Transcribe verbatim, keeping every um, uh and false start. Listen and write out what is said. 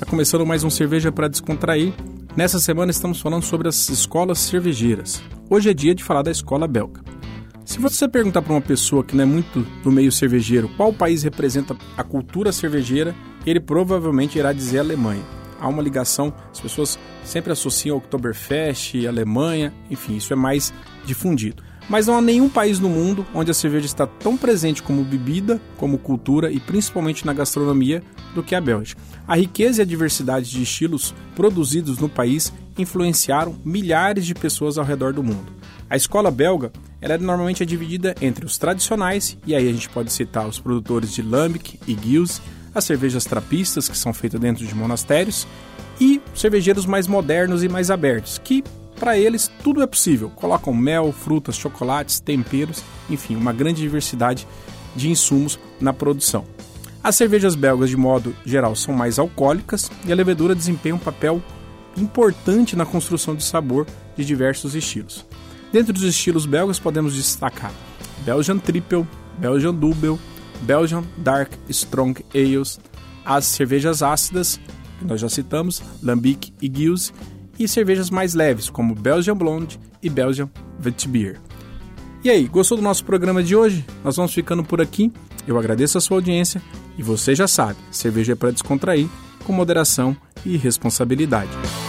Está começando mais um Cerveja para Descontrair. Nessa semana estamos falando sobre as escolas cervejeiras. Hoje é dia de falar da escola belga. Se você perguntar para uma pessoa que não é muito do meio cervejeiro qual país representa a cultura cervejeira, ele provavelmente irá dizer Alemanha. Há uma ligação, as pessoas sempre associam ao Oktoberfest, Alemanha, enfim, isso é mais difundido. Mas não há nenhum país no mundo onde a cerveja está tão presente como bebida, como cultura e principalmente na gastronomia do que a Bélgica. A riqueza e a diversidade de estilos produzidos no país influenciaram milhares de pessoas ao redor do mundo. A escola belga ela normalmente é dividida entre os tradicionais, e aí a gente pode citar os produtores de Lambic e Gilles, as cervejas trapistas, que são feitas dentro de monastérios, e cervejeiros mais modernos e mais abertos, que para eles tudo é possível. Colocam mel, frutas, chocolates, temperos, enfim, uma grande diversidade de insumos na produção. As cervejas belgas, de modo geral, são mais alcoólicas e a levedura desempenha um papel importante na construção de sabor de diversos estilos. Dentro dos estilos belgas podemos destacar Belgian Triple, Belgian Double, Belgian Dark Strong Ales, as cervejas ácidas, que nós já citamos, Lambic e Gilles, e cervejas mais leves, como Belgian Blonde e Belgian Witbier. E aí, gostou do nosso programa de hoje? Nós vamos ficando por aqui. Eu agradeço a sua audiência e você já sabe, cerveja é para descontrair, com moderação e responsabilidade.